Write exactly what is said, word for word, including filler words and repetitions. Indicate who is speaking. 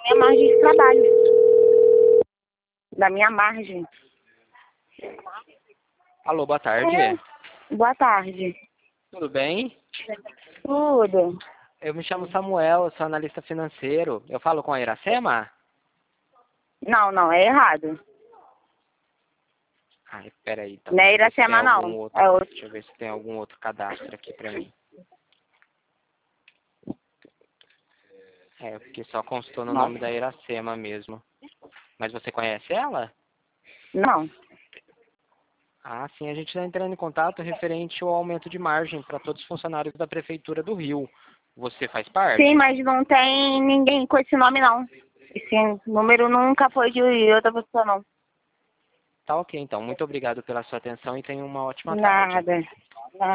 Speaker 1: minha margem de trabalho. Da minha margem.
Speaker 2: Alô, boa tarde.
Speaker 1: É. Boa tarde.
Speaker 2: Tudo bem?
Speaker 1: Tudo.
Speaker 2: Eu me chamo Samuel, eu sou analista financeiro. Eu falo com a Iracema?
Speaker 1: Não, não, é errado.
Speaker 2: Ai, peraí, então.
Speaker 1: Não é
Speaker 2: Deixa eu ver se tem
Speaker 1: Iracema,
Speaker 2: algum
Speaker 1: não.
Speaker 2: outro-
Speaker 1: É outro.
Speaker 2: Deixa eu ver se tem algum outro cadastro aqui pra mim. É, porque só constou no nome
Speaker 1: Nossa.
Speaker 2: da Iracema mesmo. Mas você conhece ela?
Speaker 1: Não.
Speaker 2: Ah, sim, a gente está entrando em contato referente ao aumento de margem para todos os funcionários da Prefeitura do Rio. Você faz parte?
Speaker 1: Sim, mas não tem ninguém com esse nome, não. Esse número nunca foi de outra pessoa, não.
Speaker 2: Tá ok, então. Muito obrigado pela sua atenção e tenha uma ótima tarde.
Speaker 1: Nada.